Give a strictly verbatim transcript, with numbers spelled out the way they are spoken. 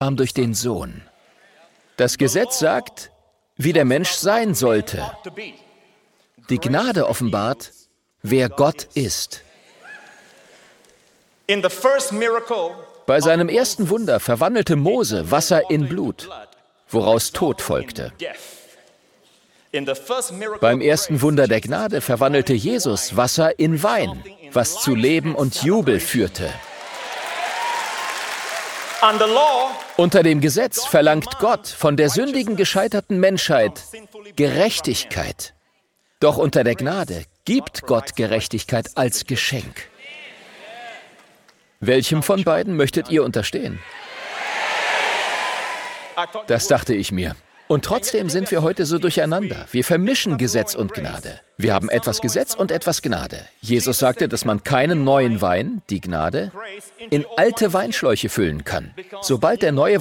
kam durch den Sohn. Das Gesetz sagt, wie der Mensch sein sollte. Die Gnade offenbart, wer Gott ist. Bei seinem ersten Wunder verwandelte Mose Wasser in Blut, woraus Tod folgte. Beim ersten Wunder der Gnade verwandelte Jesus Wasser in Wein, was zu Leben und Jubel führte. Unter dem Gesetz verlangt Gott von der sündigen, gescheiterten Menschheit Gerechtigkeit. Doch unter der Gnade gibt Gott Gerechtigkeit als Geschenk. Welchem von beiden möchtet ihr unterstehen? Das dachte ich mir. Und trotzdem sind wir heute so durcheinander. Wir vermischen Gesetz und Gnade. Wir haben etwas Gesetz und etwas Gnade. Jesus sagte, dass man keinen neuen Wein, die Gnade, in alte Weinschläuche füllen kann. Sobald der neue